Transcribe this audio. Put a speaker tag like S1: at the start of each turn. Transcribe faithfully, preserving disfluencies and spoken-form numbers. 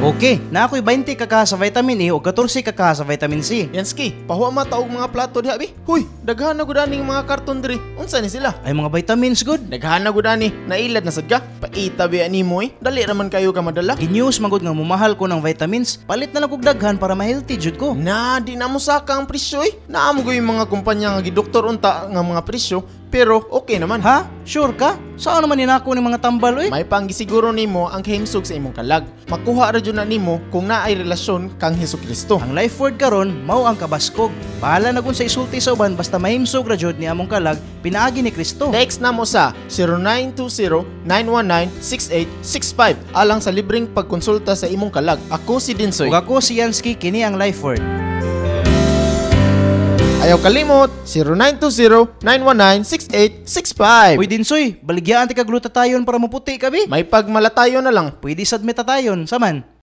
S1: Okay, na ako'y twenty ka kaha sa vitamin E o fourteen ka kaha sa vitamin C.
S2: Yansky, pahuwa mata og mga plato diha bi. Huy, daghan na gud aning mga karton diri. Unsa ni sila?
S1: Ay mga vitamins good.
S2: Daghan na gud ani, nailad na sad ka. Paita bi animo eh. Dali raman kayo ka madala.
S1: Ginews magud nga mumahal ko ng vitamins, palit na lang kog daghan para ma-healthy jud ko.
S2: Na, di na mo saka ang presyo eh. Naamo ko yung mga kumpanya nga gidoktor unta nga mga presyo, pero okay naman.
S1: Ha? Sure ka? Saan naman ninako ni mga tambal oy?
S2: May panggisiguro nimo ang kahimsog sa imong kalag. Makuha ra jud na nimo kung naay relasyon kang Hesukristo.
S1: Ang life word karon mao ang kabaskog. Bahala na kun sa isulti sa uban basta mahimsog ra jud ni among kalag pinaagi ni Kristo.
S2: Text na mo sa zero nine two zero nine one nine six eight six five alang sa libreng pagkonsulta sa imong kalag. Ako si Dinsoy.
S1: Ug ako si Yansky, kini ang life word.
S2: Ayaw kalimot, zero nine two zero nine one nine six eight six five.
S1: Uy Dinsoy, baligyan ti kag glutatayon para maputi ka bi.
S2: May pagmalatayo na lang.
S1: Pwede sad metatayon, saman.